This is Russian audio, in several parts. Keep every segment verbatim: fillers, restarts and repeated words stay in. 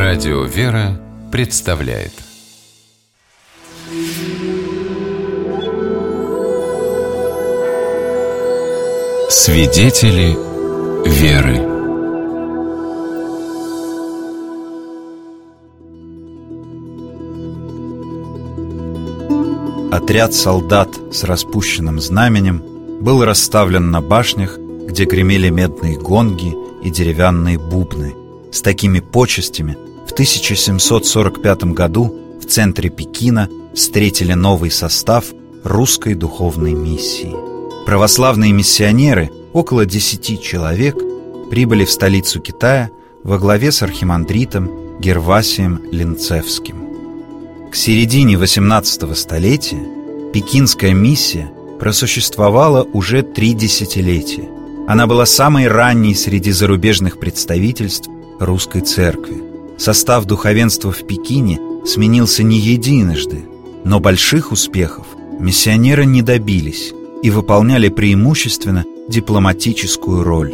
Радио «Вера» представляет Свидетели веры. Отряд солдат с распущенным знаменем был расставлен на башнях, где гремели медные гонги и деревянные бубны. С такими почестями в тысяча семьсот сорок пятом году в центре Пекина встретили новый состав русской духовной миссии. Православные миссионеры, около десяти человек, прибыли в столицу Китая во главе с архимандритом Гервасием Линцевским. К середине восемнадцатого столетия пекинская миссия просуществовала уже три десятилетия. Она была самой ранней среди зарубежных представительств русской церкви. Состав духовенства в Пекине сменился не единожды, но больших успехов миссионеры не добились и выполняли преимущественно дипломатическую роль.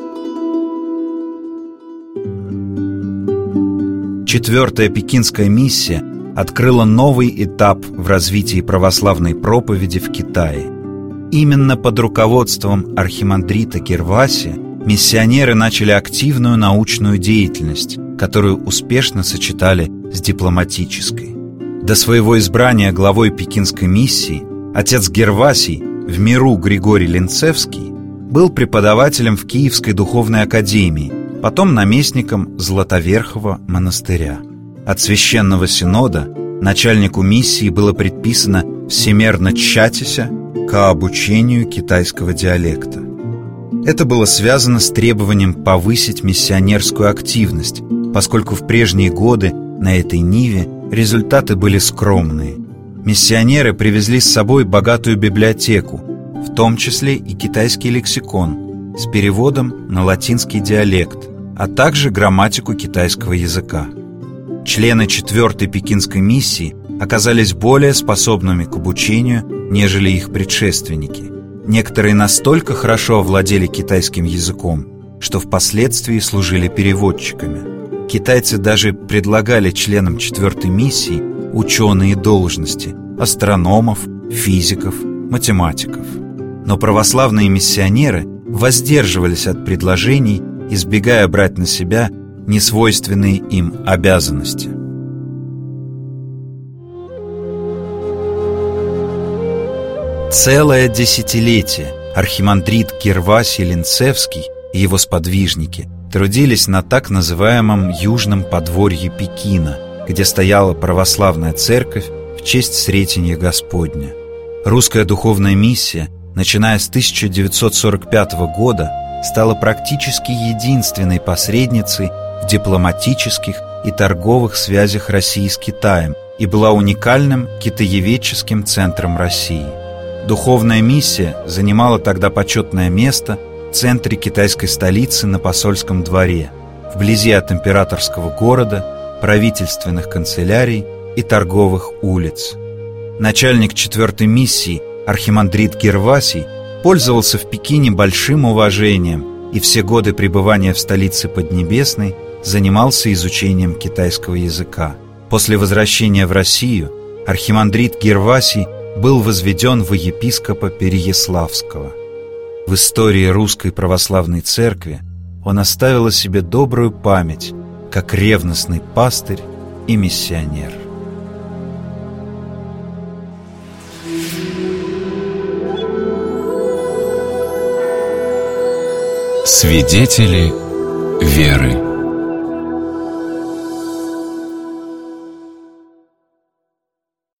Четвертая пекинская миссия открыла новый этап в развитии православной проповеди в Китае. Именно под руководством архимандрита Гервасия миссионеры начали активную научную деятельность, которую успешно сочетали с дипломатической. До своего избрания главой пекинской миссии отец Гервасий, в миру Григорий Линцевский, был преподавателем в Киевской духовной академии, потом наместником Златоверхова монастыря. От Священного Синода начальнику миссии было предписано всемерно тщатися к обучению китайского диалекта. Это было связано с требованием повысить миссионерскую активность, поскольку в прежние годы на этой ниве результаты были скромные. Миссионеры привезли с собой богатую библиотеку, в том числе и китайский лексикон с переводом на латинский диалект, а также грамматику китайского языка. Члены четвертой пекинской миссии оказались более способными к обучению, нежели их предшественники. Некоторые настолько хорошо овладели китайским языком, что впоследствии служили переводчиками. Китайцы даже предлагали членам четвертой миссии ученые должности – астрономов, физиков, математиков. Но православные миссионеры воздерживались от предложений, избегая брать на себя несвойственные им обязанности. Целое десятилетие архимандрит Гервасий Линцевский и его сподвижники трудились на так называемом Южном подворье Пекина, где стояла православная церковь в честь Сретенья Господня. Русская духовная миссия, начиная с тысяча девятьсот сорок пятого года, стала практически единственной посредницей в дипломатических и торговых связях России с Китаем и была уникальным китаеведческим центром России. Духовная миссия занимала тогда почетное место в центре китайской столицы на посольском дворе, вблизи от императорского города, правительственных канцелярий и торговых улиц. Начальник четвертой миссии, архимандрит Гервасий, пользовался в Пекине большим уважением и все годы пребывания в столице Поднебесной занимался изучением китайского языка. После возвращения в Россию архимандрит Гервасий был возведен во епископа Переяславского. В истории Русской Православной Церкви он оставил о себе добрую память, как ревностный пастырь и миссионер. Свидетели веры.